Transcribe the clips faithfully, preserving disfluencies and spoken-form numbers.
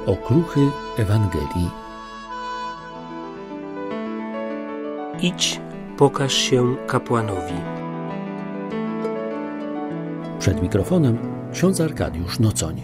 Okruchy Ewangelii. Idź, pokaż się kapłanowi. Przed mikrofonem ksiądz Arkadiusz Nocoń.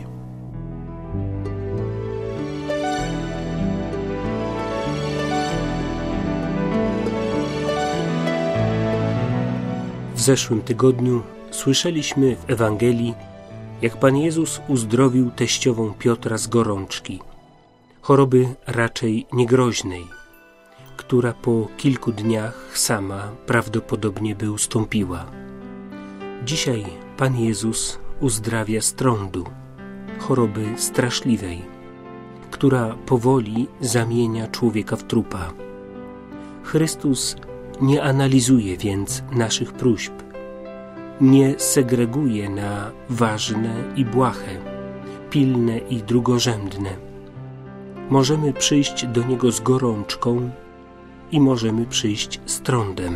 W zeszłym tygodniu słyszeliśmy w Ewangelii, jak Pan Jezus uzdrowił teściową Piotra z gorączki, choroby raczej niegroźnej, która po kilku dniach sama prawdopodobnie by ustąpiła. Dzisiaj Pan Jezus uzdrawia z trądu, choroby straszliwej, która powoli zamienia człowieka w trupa. Chrystus nie analizuje więc naszych próśb, nie segreguje na ważne i błahe, pilne i drugorzędne. Możemy przyjść do Niego z gorączką i możemy przyjść z trądem.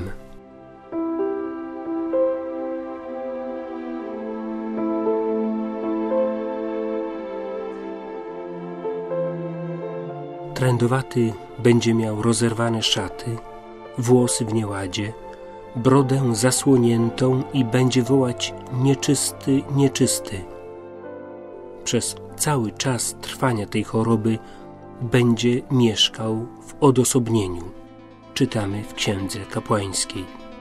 Trędowaty będzie miał rozerwane szaty, włosy w nieładzie, brodę zasłoniętą i będzie wołać: nieczysty, nieczysty. Przez cały czas trwania tej choroby będzie mieszkał w odosobnieniu. Czytamy w Księdze Kapłańskiej.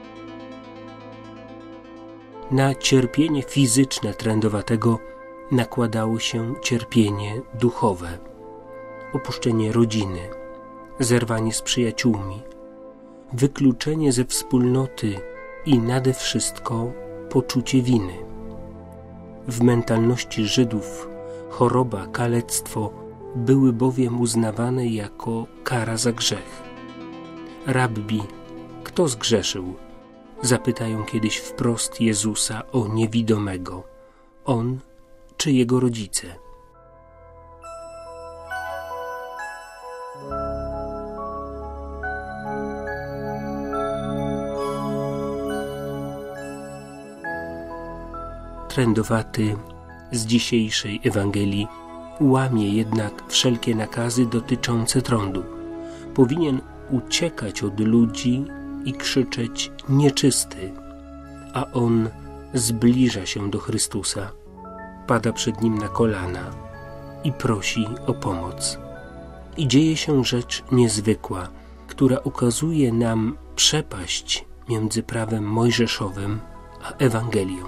Na cierpienie fizyczne trędowatego nakładało się cierpienie duchowe, opuszczenie rodziny, zerwanie z przyjaciółmi, wykluczenie ze wspólnoty i nade wszystko poczucie winy. W mentalności Żydów choroba, kalectwo były bowiem uznawane jako kara za grzech. Rabbi, kto zgrzeszył? Zapytają kiedyś wprost Jezusa o niewidomego, on czy jego rodzice. Trędowaty z dzisiejszej Ewangelii łamie jednak wszelkie nakazy dotyczące trądu. Powinien uciekać od ludzi i krzyczeć: nieczysty, a on zbliża się do Chrystusa, pada przed Nim na kolana i prosi o pomoc. I dzieje się rzecz niezwykła, która ukazuje nam przepaść między prawem mojżeszowym a Ewangelią.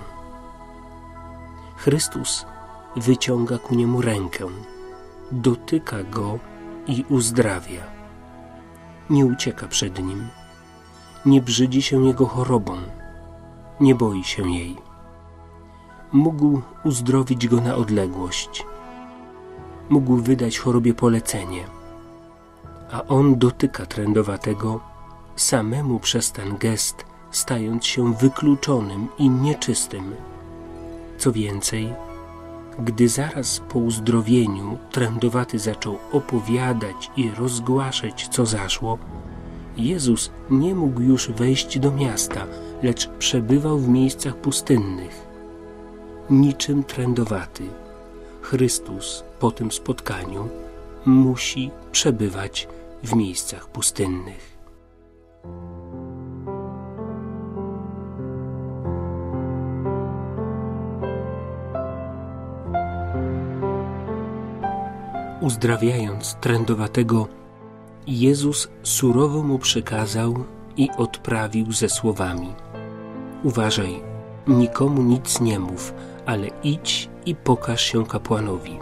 Chrystus wyciąga ku niemu rękę, dotyka go i uzdrawia. Nie ucieka przed nim, nie brzydzi się jego chorobą, nie boi się jej. Mógł uzdrowić go na odległość, mógł wydać chorobie polecenie, a on dotyka trędowatego samemu przez ten gest, stając się wykluczonym i nieczystym. Co więcej, gdy zaraz po uzdrowieniu trędowaty zaczął opowiadać i rozgłaszać, co zaszło, Jezus nie mógł już wejść do miasta, lecz przebywał w miejscach pustynnych. Niczym trędowaty, Chrystus po tym spotkaniu musi przebywać w miejscach pustynnych. Uzdrawiając trędowatego, Jezus surowo mu przykazał i odprawił ze słowami: uważaj, nikomu nic nie mów, ale idź i pokaż się kapłanowi.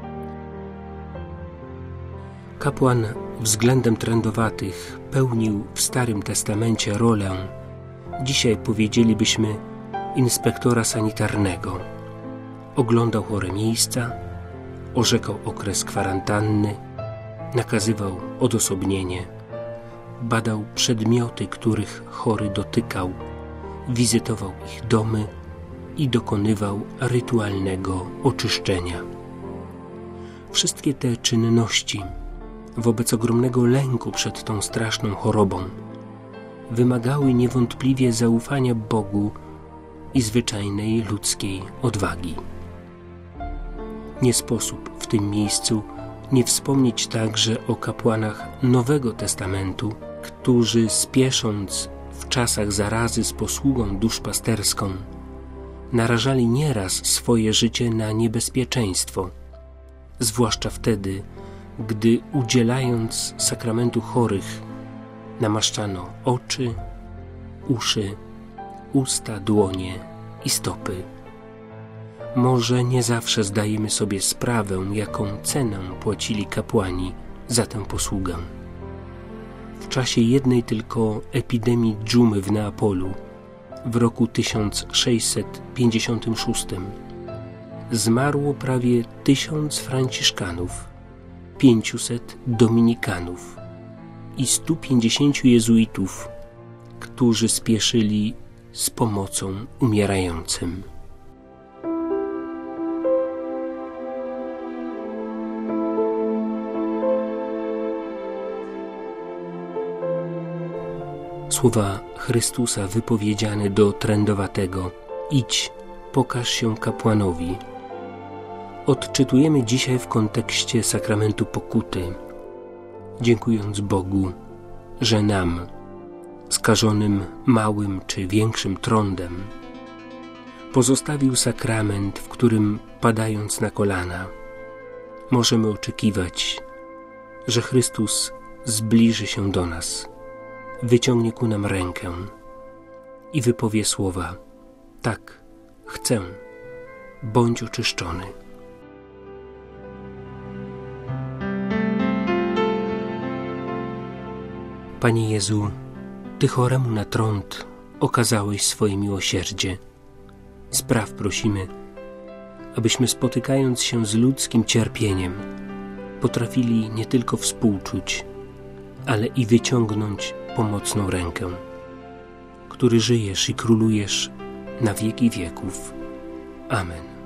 Kapłan względem trędowatych pełnił w Starym Testamencie rolę, dzisiaj powiedzielibyśmy, inspektora sanitarnego. Oglądał chore miejsca, orzekał okres kwarantanny, nakazywał odosobnienie, badał przedmioty, których chory dotykał, wizytował ich domy i dokonywał rytualnego oczyszczenia. Wszystkie te czynności wobec ogromnego lęku przed tą straszną chorobą wymagały niewątpliwie zaufania Bogu i zwyczajnej ludzkiej odwagi. Nie sposób w tym miejscu Nie wspomnieć także o kapłanach Nowego Testamentu, którzy spiesząc w czasach zarazy z posługą duszpasterską, narażali nieraz swoje życie na niebezpieczeństwo, zwłaszcza wtedy, gdy udzielając sakramentu chorych namaszczano oczy, uszy, usta, dłonie i stopy. Może nie zawsze zdajemy sobie sprawę, jaką cenę płacili kapłani za tę posługę. W czasie jednej tylko epidemii dżumy w Neapolu w roku tysiąc sześćset pięćdziesiątym szóstym zmarło prawie tysiąc franciszkanów, pięciuset dominikanów i stu pięćdziesięciu jezuitów, którzy spieszyli z pomocą umierającym. Słowa Chrystusa wypowiedziane do trędowatego: idź, pokaż się kapłanowi, odczytujemy dzisiaj w kontekście sakramentu pokuty, dziękując Bogu, że nam, skażonym małym czy większym trądem, pozostawił sakrament, w którym, padając na kolana, możemy oczekiwać, że Chrystus zbliży się do nas, wyciągnie ku nam rękę i wypowie słowa: tak, chcę, bądź oczyszczony. Panie Jezu, Ty choremu na trąd okazałeś swoje miłosierdzie. Spraw, prosimy, abyśmy spotykając się z ludzkim cierpieniem potrafili nie tylko współczuć, ale i wyciągnąć pomocną rękę, który żyjesz i królujesz na wieki wieków. Amen.